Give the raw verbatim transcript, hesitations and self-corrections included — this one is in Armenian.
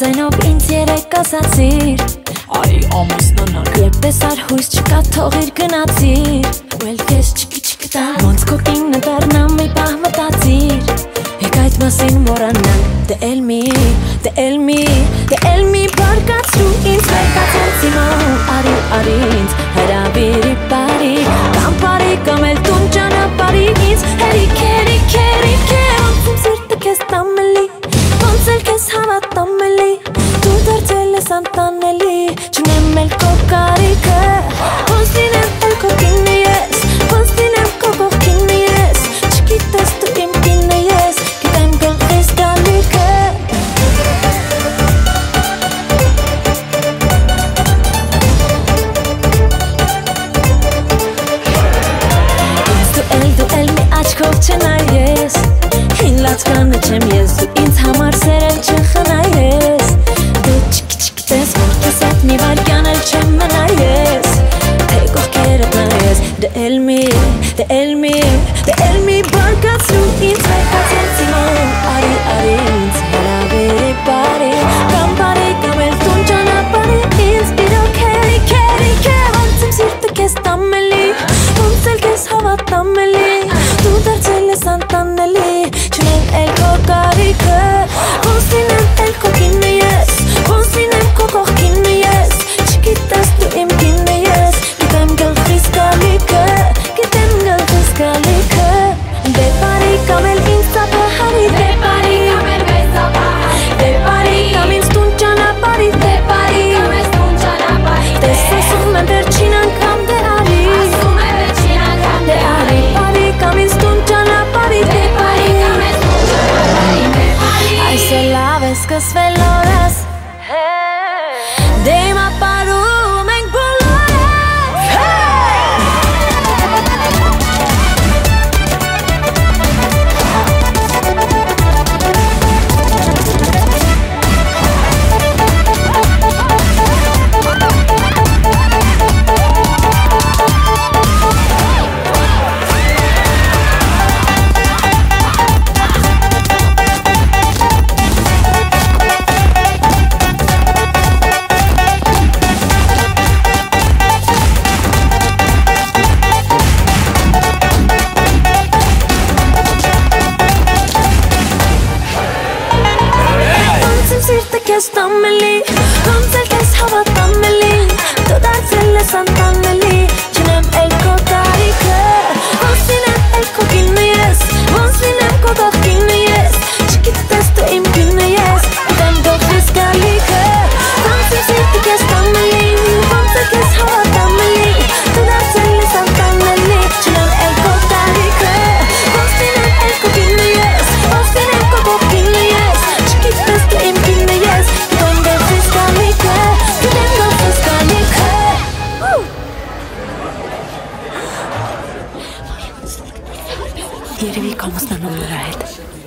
ձայնով ինձ երեք ասացիր Արի ամուսնանանք Երբ տեսար հույս չկա թողիր գնացիր Ու էլ քեզ չկի չկտա Ոնց քո կինը դառնամ մի պահ մտածիր Եկ այդ մասին մոռանանք Դե էլ մի, դե էլ մի, դե էլ մի բարկացրու ինձ Մեկացած իմամ արի արի ինձ Հրավիրի բարի Կամ բարի կամ էլ տուն ճանապարհի ինձ Հերիք հերիք հերիք է Ոնց իմ սիրտը քեզ տամելի Ոնց էլ քեզ հավատամելի Դու դարձել ես անտանելի Չունեմ էլ քո կարիքը Ոնց լինեմ էլ քո կինը ես Ոնց լինեմ քո կողքինը ես Չգիտես դու իմ կինը ես Գիտեմ գլխիս գալիքը Ինձ դու էլ դու էլ մի աչքով չնայես Հին լացկանը չեմ ես Դու ինձ համար սերել չխնայես Դու չգիտես որ քեզ հետ մի վարկյան էլ չեմ մնայես Թե կողքերդ նայես Դե էլ մի, դե էլ մի, դե էլ մի բարկացրու ինձ Մեկացած իմամ արի արի ինձ Հրավիրի բարի Կամ բարի կամ էլ տուն ճանապարհի ինձ Իրոք հերիք հերիք է Ոնց իմ սիրտը քեզ տամելի Ոնց էլ քեզ հավատամելի Դու դարձել ես անտանելի Չունեմ էլ քո կարիքը Ոնց լինեմ էլ քո կինը ես Ոնց լինեմ քո կողքինը ես Չգիտես դու իմ կինը ես Գիտեմ գլխիս գալիքը Գիտեմ գլխիս գալիքը Դե բարի կամ էլ ինձ ծափահարի Դե բարի կամ էլ մեզ ծափահարի Դե բարի կամ ինձ տուն ճանապարհի Դե բարի կամ ես տուն ճանապարհի Դες ասում եմ վերջին անգամ դե արի Ասում եմ վերջին անգամ դե արի Բարի կամ ինձ տուն ճանապարհի Դե բարի կամ ես տուն ճանապարհի Դե բարի Այս է լավ է սկսվել օրս Դե հիմա պարում ենք բոլորս Քեզ տամելի, ոնց էլ քեզ հավատամելի Դու դարձել ես անտանելի, չունեմ էլ քո տարիքը Ոնց լինեմ էլ քո կինը ես, ոնց լինեմ քո կողքինը ես Չգիտես դու իմ կինը ես, գիտեմ գլխիս գալիքը Ոնց իմ սիրտը քեզ տամելի, ոնց էլ քեզ հավատամելի Դու դարձել ես անտանելի, չունեմ էլ քո տարիքը Ոնց լինեմ էլ քո կինը ես, ոնց լինեմ քո կողքինը ես Չգիտես դու իմ կինը ես Երևի կամստանում նրա հետ